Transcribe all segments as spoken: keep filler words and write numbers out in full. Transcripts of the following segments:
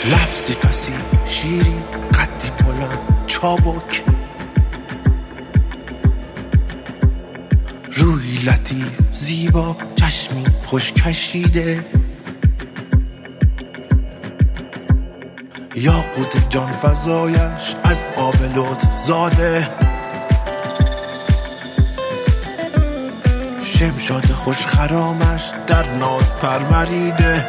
لفظی فسی شیری قدی بلند چابک، روی لطیف زیبا چشمی خوش کشیده، یاقوت جان فزایش از آب لطف زاده، شمشاد خوش خرامش در ناز پروریده،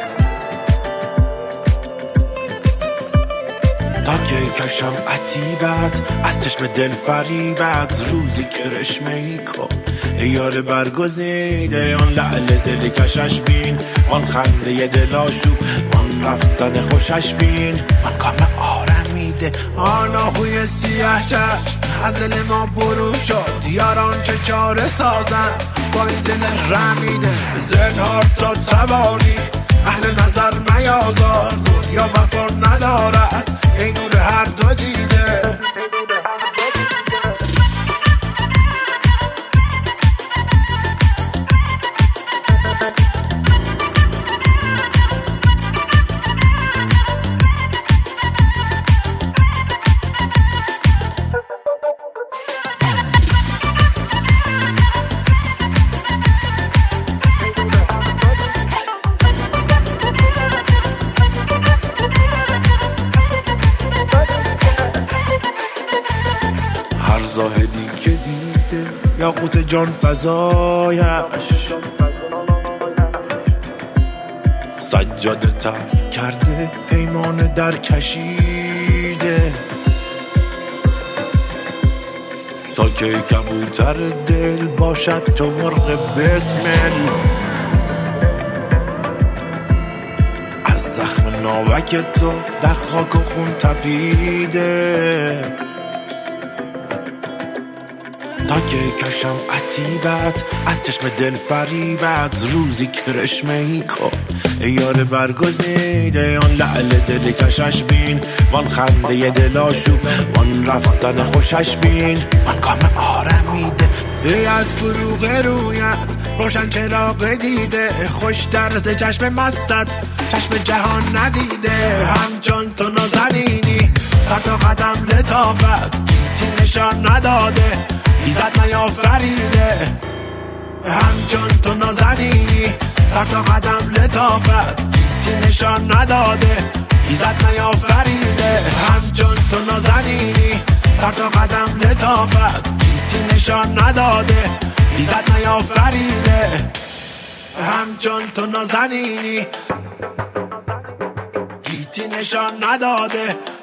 تا که کشم عتیبت از چشم دل فریبت، روزی کرشمه ای کن ای یار برگزیده، آن لعل دل کشش بین، آن خنده دل آشوب، آن رفتن خوشش بین، آن کام آرمیده، آن آهوی سیاه چشم از دل ما برو شد، یاران چه چاره سازن با این دل رمیده، زنهار تا توانی اهل نظر میازار، دنیا وفا ندارد ای نور هر دو دیده. زاهدی که دیده یاقوت جان فزایش، سجاده تر کرده پیمان در کشیده، تا که کبوتر دل باشد چو مرغ بسمل، از زخم ناوک تو در خاک و خون تپیده، تا که کشم عتیبت از چشم دل فریبت، روزی کرشمه ای کن ای یار برگزیده، آن لعل دل کشش بین، وان خنده دل آشوب، وان رفتن خوشش بین، وان کام آرمیده، ای از فروغ رویت روشن چراغ دیده، خوش درز چشم مستت چشم جهان ندیده، همچون تو نازنینی سر تا قدم لطافت، گیتی نشان نداده ایزد نیافریده، همچون تو نازنینی سر تا قدم لطافت، گیتی نشان نداده ایزد نیافریده، همچون تو نازنینی سر تا قدم لطافت، گیتی نشان نداده ایزد نیافریده، همچون تو نازنینی گیتی نشان نداده